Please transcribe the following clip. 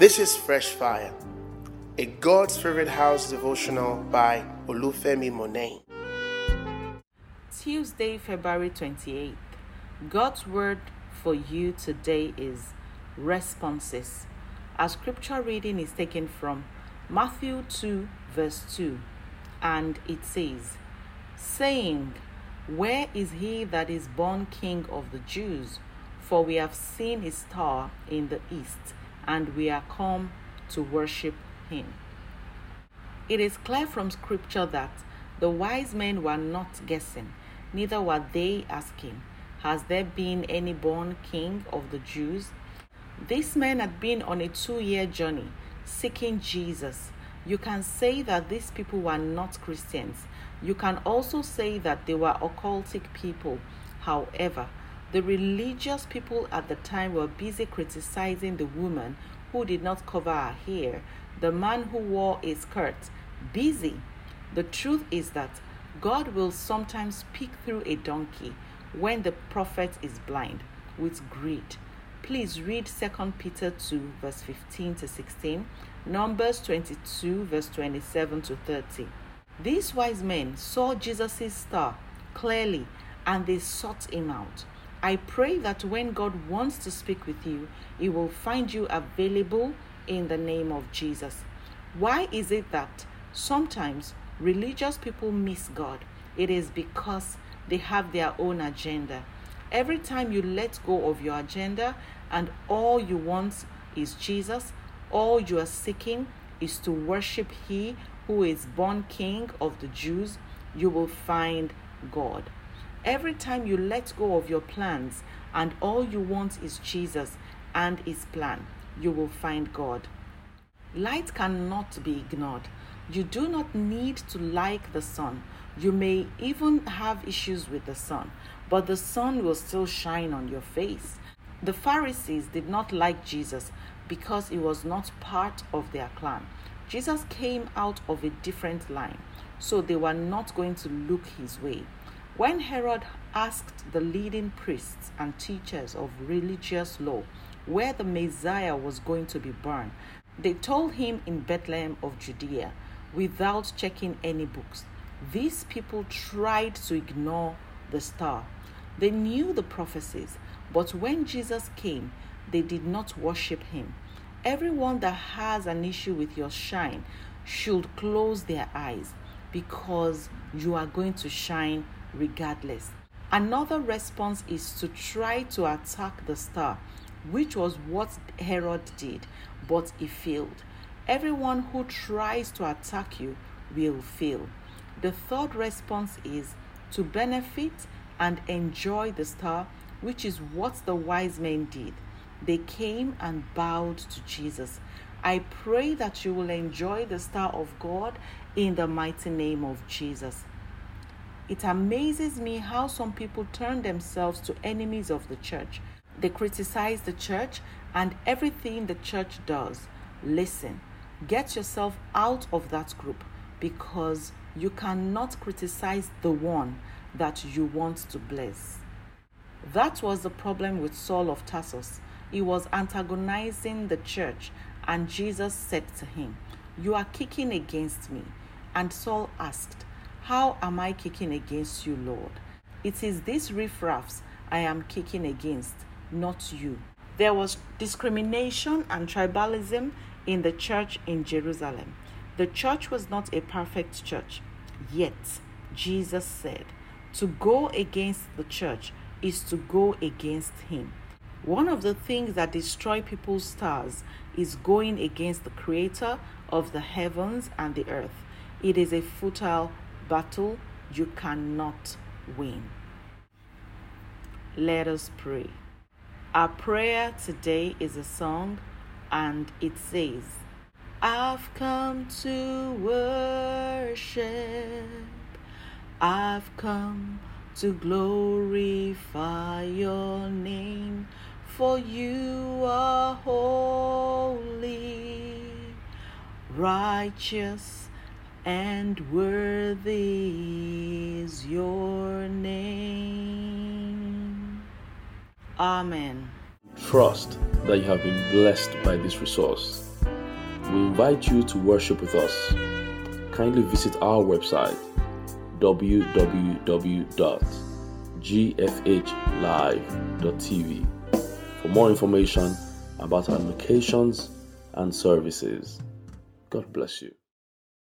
This is Fresh Fire, a God's Favorite House devotional by Olufemi Monet. Tuesday, February 28th. God's word for you today is responses. Our scripture reading is taken from Matthew 2, verse 2, and it says, saying, "Where is he that is born King of the Jews? For we have seen his star in the east, and we are come to worship him." It is clear from scripture that the wise men were not guessing, neither were they asking, "Has there been any born King of the Jews?" These men had been on a 2-year journey seeking Jesus. You can say that these people were not Christians. You can also say that they were occultic people. However, the religious people at the time were busy criticizing the woman who did not cover her hair, the man who wore a skirt. Busy. The truth is that God will sometimes speak through a donkey when the prophet is blind with greed. Please read 2 Peter 2, verse 15 to 16, Numbers 22, verse 27 to 30. These wise men saw Jesus' star clearly and they sought him out. I pray that when God wants to speak with you, he will find you available in the name of Jesus. Why is it that sometimes religious people miss God? It is because they have their own agenda. Every time you let go of your agenda and all you want is Jesus, all you are seeking is to worship he who is born King of the Jews, you will find God. Every time you let go of your plans and all you want is Jesus and his plan, you will find God. Light cannot be ignored. You do not need to like the sun. You may even have issues with the sun, but the sun will still shine on your face. The Pharisees did not like Jesus because he was not part of their clan. Jesus came out of a different line, so they were not going to look his way. When Herod asked the leading priests and teachers of religious law where the Messiah was going to be born, they told him in Bethlehem of Judea without checking any books. These people tried to ignore the star. They knew the prophecies, but when Jesus came, they did not worship him. Everyone that has an issue with your shine should close their eyes because you are going to shine regardless. Another response is to try to attack the star, which was what Herod did, but he failed. Everyone who tries to attack you will fail. The third response is to benefit and enjoy the star, which is what the wise men did. They came and bowed to Jesus. I pray that you will enjoy the star of God in the mighty name of Jesus. It amazes me how some people turn themselves to enemies of the church. They criticize the church and everything the church does. Listen, get yourself out of that group because you cannot criticize the one that you want to bless. That was the problem with Saul of Tarsus. He was antagonizing the church, and Jesus said to him, "You are kicking against me." And Saul asked, "How am I kicking against you, Lord? It is these riffraffs I am kicking against, not you." There was discrimination and tribalism in the church in Jerusalem. The church was not a perfect church. Yet, Jesus said, to go against the church is to go against him. One of the things that destroy people's stars is going against the creator of the heavens and the earth. It is a futile battle you cannot win. Let us pray. Our prayer today is a song, and it says, "I've come to worship. I've come to glorify your name, for you are holy, righteous, and worthy is your name." Amen. Trust that you have been blessed by this resource. We invite you to worship with us. Kindly visit our website www.gfhlive.tv for more information about our locations and services. God bless you.